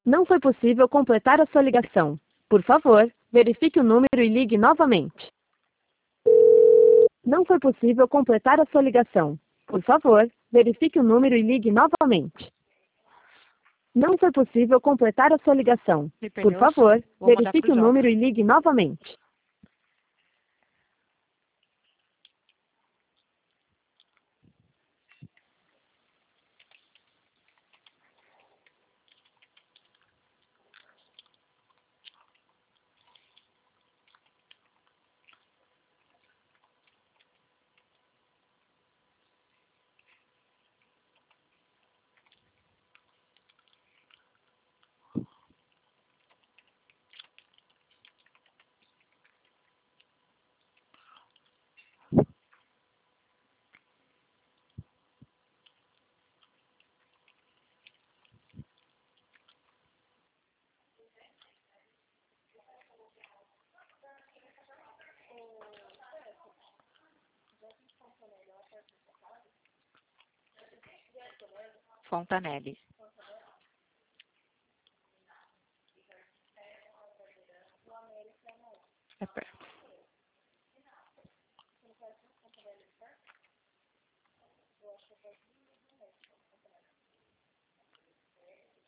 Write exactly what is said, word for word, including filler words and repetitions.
Não foi possível completar a sua ligação. Por favor, verifique o número e ligue novamente. Não foi possível completar a sua ligação. Por favor, verifique o número e ligue novamente. Não foi possível completar a sua ligação. Me Por perdeu o som. favor, Vou mudar verifique pro o Jota. número e ligue novamente. Fontanelli. É perto.